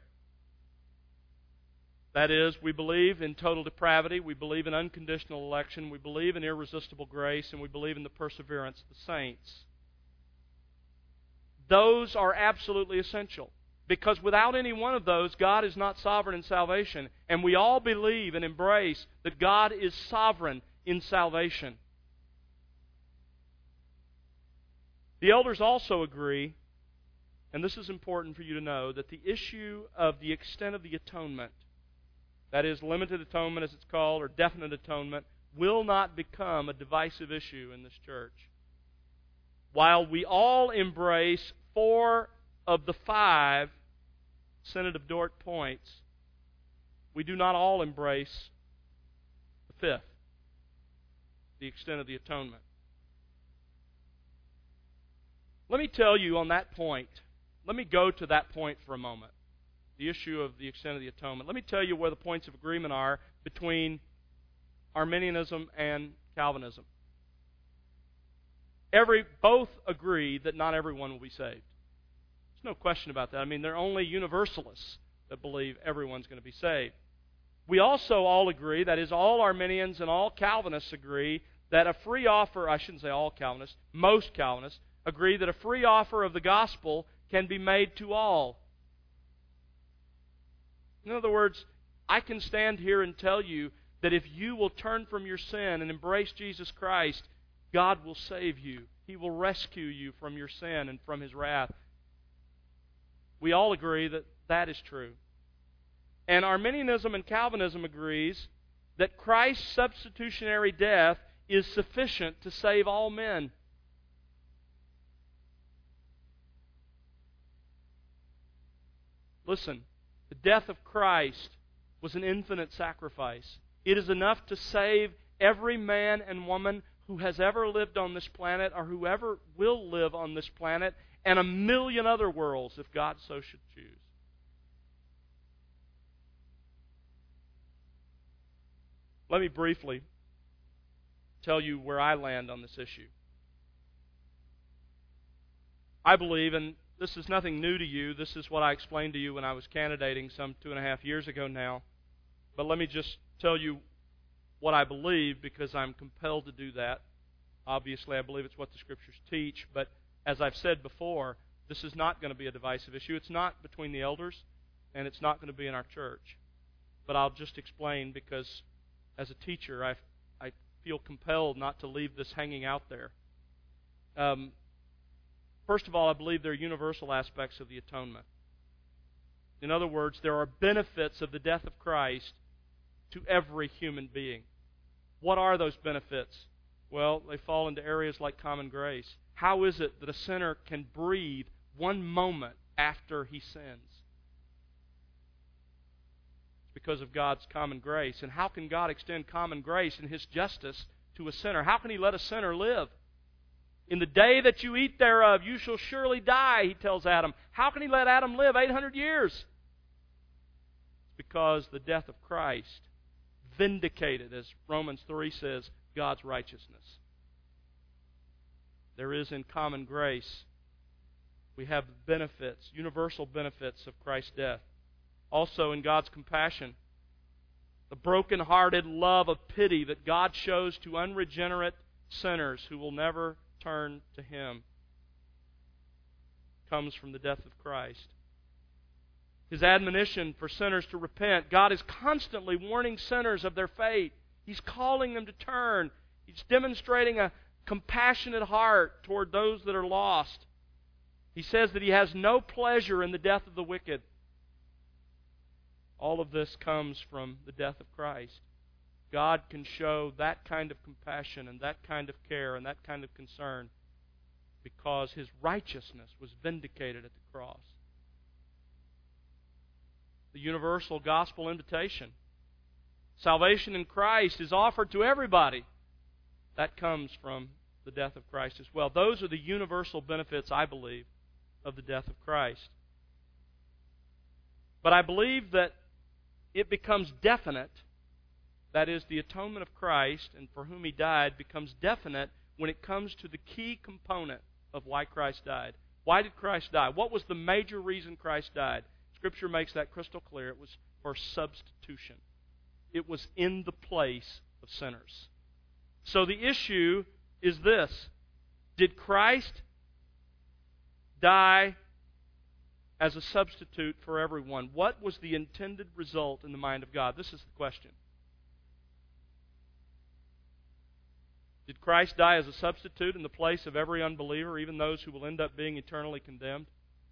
That is, we believe in total depravity, we believe in unconditional election, we believe in irresistible grace, and we believe in the perseverance of the saints. Those are absolutely essential, because without any one of those, God is not sovereign in salvation, and we all believe and embrace that God is sovereign in salvation. The elders also agree, and this is important for you to know, that the issue of the extent of the atonement, that is, limited atonement as it's called, or definite atonement, will not become a divisive issue in this church. While we all embrace four of the five Synod of Dort points, we do not all embrace the fifth, the extent of the atonement. Let me tell you on that point, let me go to that point for a moment, the issue of the extent of the atonement. Let me tell you where the points of agreement are between Arminianism and Calvinism. Every, both agree that not everyone will be saved. There's no question about that. I mean, they're only universalists that believe everyone's going to be saved. We also all agree, that is, all Arminians and all Calvinists agree, that a free offer, I shouldn't say all Calvinists, most Calvinists, agree that a free offer of the gospel can be made to all. In other words, I can stand here and tell you that if you will turn from your sin and embrace Jesus Christ, God will save you. He will rescue you from your sin and from His wrath. We all agree that that is true. And Arminianism and Calvinism agrees that Christ's substitutionary death is sufficient to save all men. Listen, the death of Christ was an infinite sacrifice. It is enough to save every man and woman who has ever lived on this planet or whoever will live on this planet, and a million other worlds if God so should choose. Let me briefly tell you where I land on this issue. I believe, and this is nothing new to you, this is what I explained to you when I was candidating some two and a half years ago now, but let me just tell you what I believe because I'm compelled to do that. Obviously, I believe it's what the Scriptures teach, but as I've said before, this is not going to be a divisive issue. It's not between the elders, and it's not going to be in our church. But I'll just explain because as a teacher, I, I feel compelled not to leave this hanging out there. Um, first of all, I believe there are universal aspects of the atonement. In other words, there are benefits of the death of Christ to every human being. What are those benefits? Well, they fall into areas like common grace. How is it that a sinner can breathe one moment after he sins? It's because of God's common grace. And how can God extend common grace and His justice to a sinner? How can He let a sinner live? In the day that you eat thereof, you shall surely die, He tells Adam. How can He let Adam live eight hundred years? It's because the death of Christ vindicated, as Romans three says, God's righteousness. There is in common grace, we have benefits, universal benefits of Christ's death. Also in God's compassion, the broken-hearted love of pity that God shows to unregenerate sinners who will never turn to Him comes from the death of Christ. His admonition for sinners to repent. God is constantly warning sinners of their fate. He's calling them to turn. He's demonstrating a compassionate heart toward those that are lost. He says that He has no pleasure in the death of the wicked. All of this comes from the death of Christ. God can show that kind of compassion and that kind of care and that kind of concern because His righteousness was vindicated at the cross. The universal gospel invitation. Salvation in Christ is offered to everybody. That comes from the death of Christ as well. Those are the universal benefits, I believe, of the death of Christ. But I believe that it becomes definite, that is, the atonement of Christ and for whom He died becomes definite when it comes to the key component of why Christ died. Why did Christ die? What was the major reason Christ died? Scripture makes that crystal clear. It was for substitution. It was in the place of sinners. So the issue is this. Did Christ die as a substitute for everyone? What was the intended result in the mind of God? This is the question. Did Christ die as a substitute in the place of every unbeliever, even those who will end up being eternally condemned?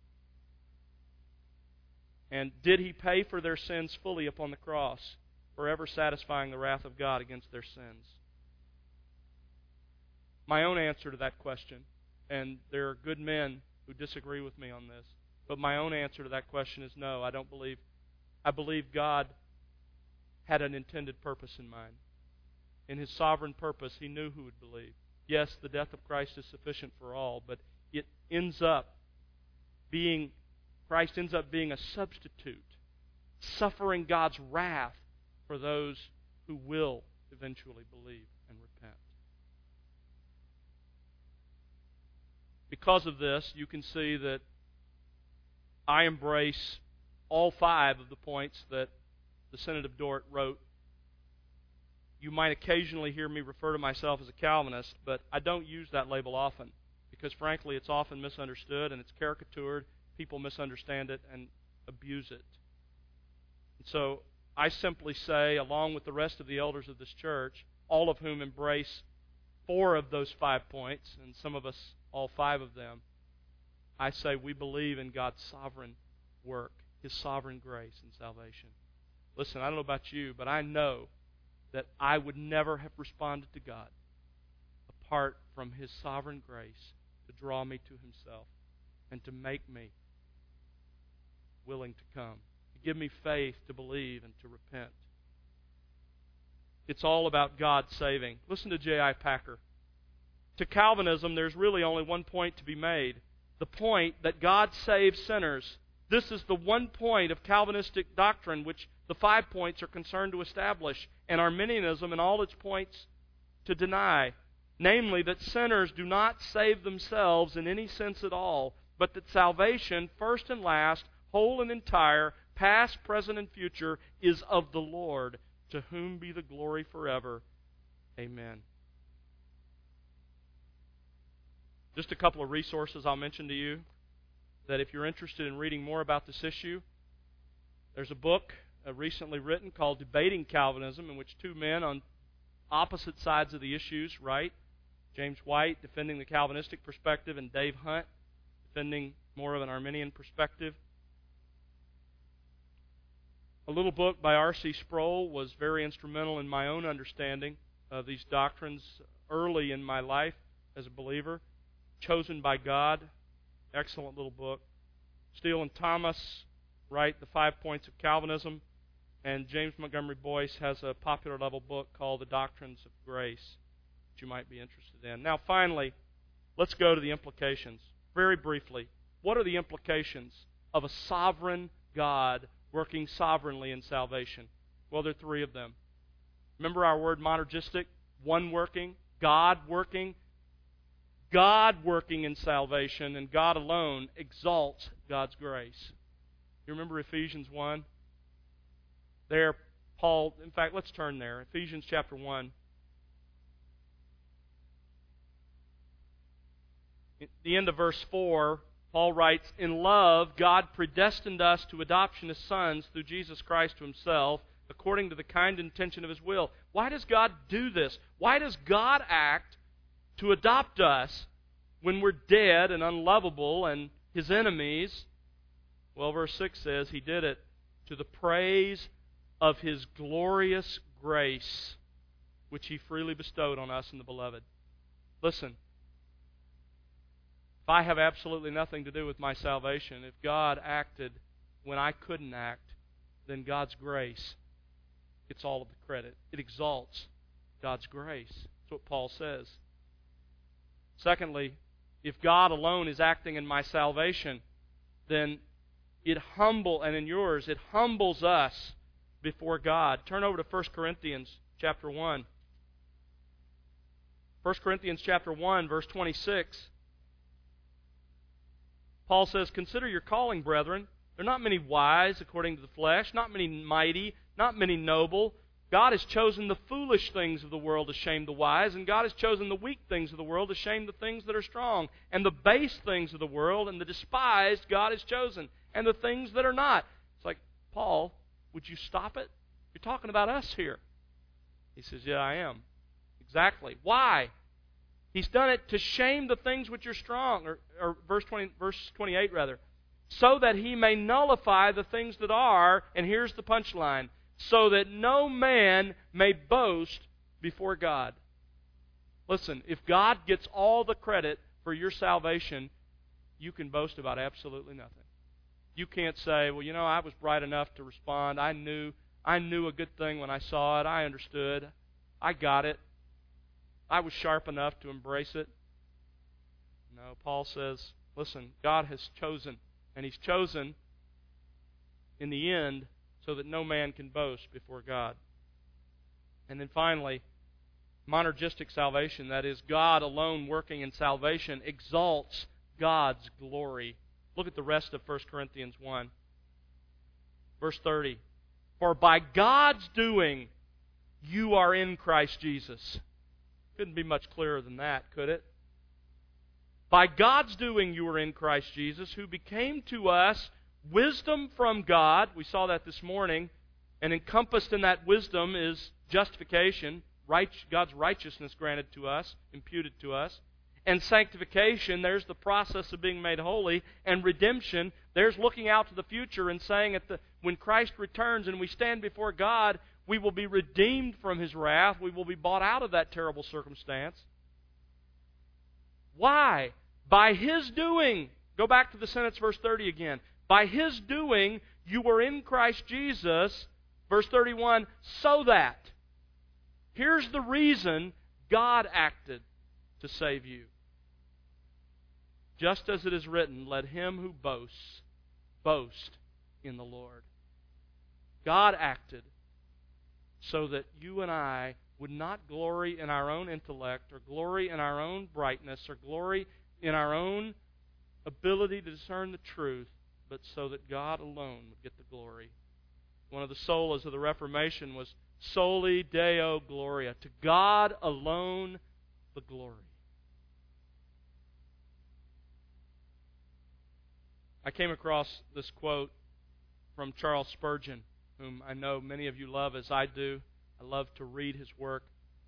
And did He pay for their sins fully upon the cross, forever satisfying the wrath of God against their sins? My own answer to that question, and there are good men who disagree with me on this, but my own answer to that question is no, I don't believe. I believe God had an intended purpose in mind. In His sovereign purpose, He knew who would believe. Yes, the death of Christ is sufficient for all, but it ends up being, Christ ends up being a substitute, suffering God's wrath for those who will eventually believe and repent. Because of this, you can see that I embrace all five of the points that the Synod of Dort wrote. You might occasionally hear me refer to myself as a Calvinist, but I don't use that label often because, frankly, it's often misunderstood and it's caricatured. People misunderstand it and abuse it. And so I simply say, along with the rest of the elders of this church, all of whom embrace four of those five points, and some of us all five of them, I say we believe in God's sovereign work, His sovereign grace and salvation. Listen, I don't know about you, but I know that I would never have responded to God apart from His sovereign grace to draw me to Himself and to make me willing to come, to give me faith to believe and to repent. It's all about God saving. Listen to J I Packer. To Calvinism, there's really only one point to be made. The point that God saves sinners. This is the one point of Calvinistic doctrine which the five points are concerned to establish. And Arminianism, in all its points to deny, namely that sinners do not save themselves in any sense at all, but that salvation, first and last, whole and entire, past, present, and future, is of the Lord, to whom be the glory forever. Amen. Just a couple of resources I'll mention to you that if you're interested in reading more about this issue, there's a book uh, recently written called Debating Calvinism, in which two men on opposite sides of the issues write. James White defending the Calvinistic perspective, and Dave Hunt defending more of an Arminian perspective. A little book by R C Sproul was very instrumental in my own understanding of these doctrines early in my life as a believer. Chosen by God. Excellent little book. Steele and Thomas write The Five Points of Calvinism, and James Montgomery Boyce has a popular level book called The Doctrines of Grace that you might be interested in. Now, finally, let's go to the implications. Very briefly, what are the implications of a sovereign God working sovereignly in salvation? Well, there are three of them. Remember our word monergistic? One working, God working. God working in salvation, and God alone exalts God's grace. You remember Ephesians one? There, Paul, in fact, let's turn there. Ephesians chapter one. At the end of verse four, Paul writes, "In love, God predestined us to adoption as sons through Jesus Christ to Himself, according to the kind intention of His will." Why does God do this? Why does God act to adopt us when we're dead and unlovable and His enemies? Well, verse six says He did it to the praise of His glorious grace, which He freely bestowed on us in the Beloved. Listen, if I have absolutely nothing to do with my salvation, if God acted when I couldn't act, then God's grace gets all of the credit. It exalts God's grace. That's what Paul says. Secondly, if God alone is acting in my salvation, then it humble and in yours, it humbles us before God. Turn over to First Corinthians chapter one. First Corinthians chapter one, verse twenty-six. Paul says, "Consider your calling, brethren. There are not many wise according to the flesh, not many mighty, not many noble. God has chosen the foolish things of the world to shame the wise, and God has chosen the weak things of the world to shame the things that are strong. And the base things of the world and the despised God has chosen, and the things that are not." It's like, Paul, would you stop it? You're talking about us here. He says, yeah, I am. Exactly. Why? He's done it to shame the things which are strong, or, or verse twenty, verse twenty-eight rather, so that He may nullify the things that are, and here's the punchline, so that no man may boast before God. Listen, if God gets all the credit for your salvation, you can boast about absolutely nothing. You can't say, well, you know, I was bright enough to respond. I knew, I knew a good thing when I saw it. I understood. I got it. I was sharp enough to embrace it. No, Paul says, listen, God has chosen, and He's chosen in the end so that no man can boast before God. And then finally, monergistic salvation, that is, God alone working in salvation, exalts God's glory. Look at the rest of First Corinthians one. Verse thirty. "For by God's doing you are in Christ Jesus." Couldn't be much clearer than that, could it? "By God's doing you are in Christ Jesus, who became to us wisdom from God." We saw that this morning. And encompassed in that wisdom is justification, right, God's righteousness granted to us, imputed to us. And sanctification, there's the process of being made holy. And redemption, there's looking out to the future and saying that the, when Christ returns and we stand before God, we will be redeemed from His wrath. We will be bought out of that terrible circumstance. Why? By His doing. Go back to the sentence, verse thirty again. "By His doing, you were in Christ Jesus," verse thirty-one, "so that." Here's the reason God acted to save you. "Just as it is written, let him who boasts, boast in the Lord." God acted so that you and I would not glory in our own intellect or glory in our own brightness or glory in our own ability to discern the truth, but so that God alone would get the glory. One of the solas of the Reformation was Soli Deo Gloria. To God alone the glory. I came across this quote from Charles Spurgeon, whom I know many of you love as I do. I love to read his work.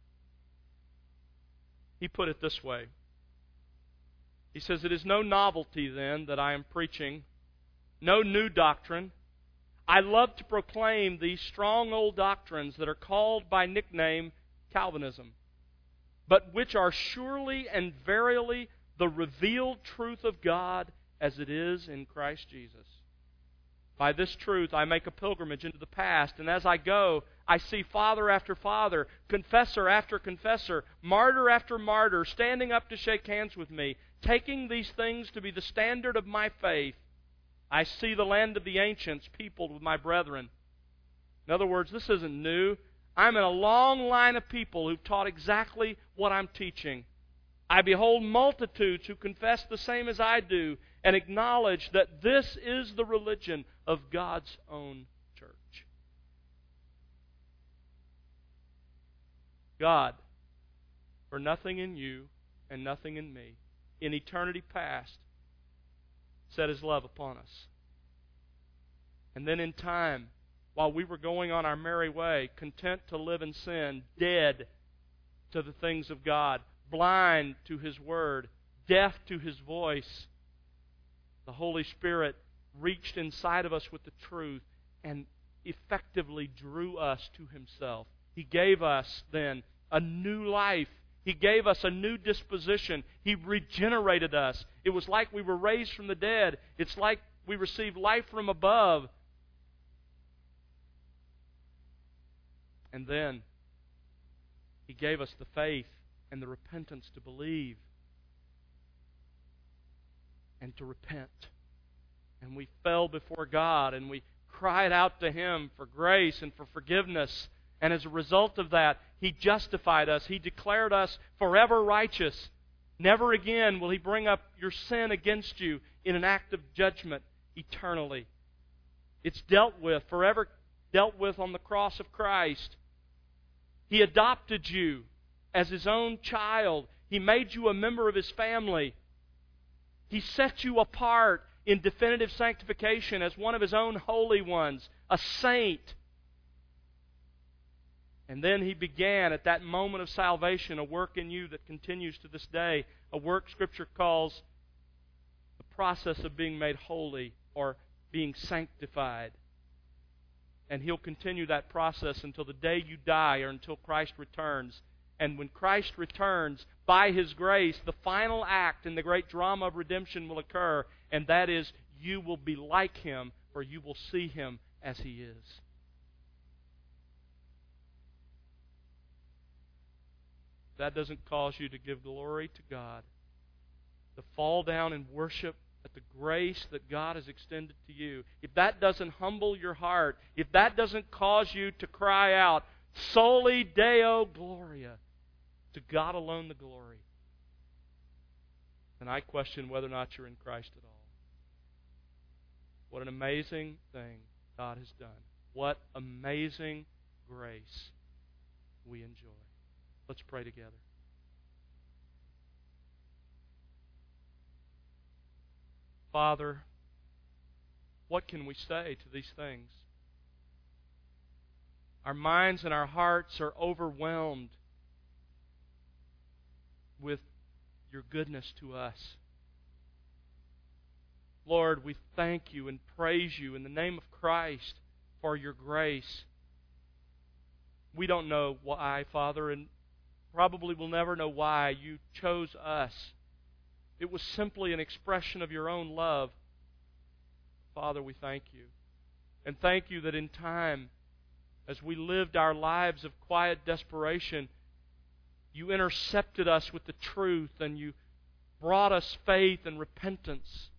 He put it this way. He says, "It is no novelty, then, that I am preaching, no new doctrine. I love to proclaim these strong old doctrines that are called by nickname Calvinism, but which are surely and verily the revealed truth of God as it is in Christ Jesus. By this truth I make a pilgrimage into the past, and as I go, I see father after father, confessor after confessor, martyr after martyr, standing up to shake hands with me, taking these things to be the standard of my faith. I see the land of the ancients peopled with my brethren." In other words, this isn't new. I'm in a long line of people who've taught exactly what I'm teaching. I behold multitudes who confess the same as I do and acknowledge that this is the religion of God's own church. God, for nothing in you and nothing in me, in eternity past, set His love upon us. And then in time, while we were going on our merry way, content to live in sin, dead to the things of God, blind to His Word, deaf to His voice, the Holy Spirit reached inside of us with the truth and effectively drew us to Himself. He gave us then a new life. He gave us a new disposition. He regenerated us. It was like we were raised from the dead. It's like we received life from above. And then He gave us the faith and the repentance to believe and to repent. And we fell before God and we cried out to Him for grace and for forgiveness. And as a result of that, He justified us. He declared us forever righteous. Never again will He bring up your sin against you in an act of judgment eternally. It's dealt with, forever dealt with on the cross of Christ. He adopted you as His own child. He made you a member of His family. He set you apart in definitive sanctification as one of His own holy ones, a saint. And then He began at that moment of salvation a work in you that continues to this day, a work Scripture calls the process of being made holy or being sanctified. And He'll continue that process until the day you die or until Christ returns. And when Christ returns, by His grace, the final act in the great drama of redemption will occur, and that is, you will be like Him, for you will see Him as He is. That doesn't cause you to give glory to God, to fall down and worship at the grace that God has extended to you, if that doesn't humble your heart, if that doesn't cause you to cry out, Soli Deo Gloria, to God alone the glory, then I question whether or not you're in Christ at all. What an amazing thing God has done. What amazing grace we enjoy. Let's pray together. Father, what can we say to these things? Our minds and our hearts are overwhelmed with your goodness to us. Lord, we thank you and praise you in the name of Christ for your grace. We don't know why, Father, and probably will never know why you chose us. It was simply an expression of your own love. Father, we thank you. And thank you that in time, as we lived our lives of quiet desperation, you intercepted us with the truth and you brought us faith and repentance.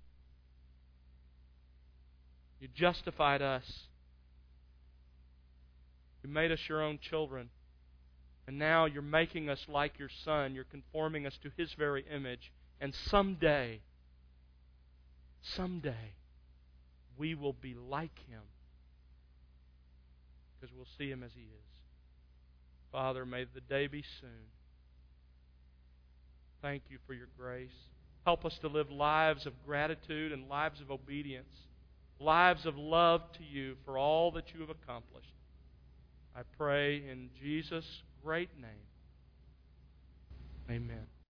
You justified us. You made us your own children. And now You're making us like Your Son. You're conforming us to His very image. And someday, someday, we will be like Him, because we'll see Him as He is. Father, may the day be soon. Thank You for Your grace. Help us to live lives of gratitude and lives of obedience, lives of love to You for all that You have accomplished. I pray in Jesus' great name. Amen.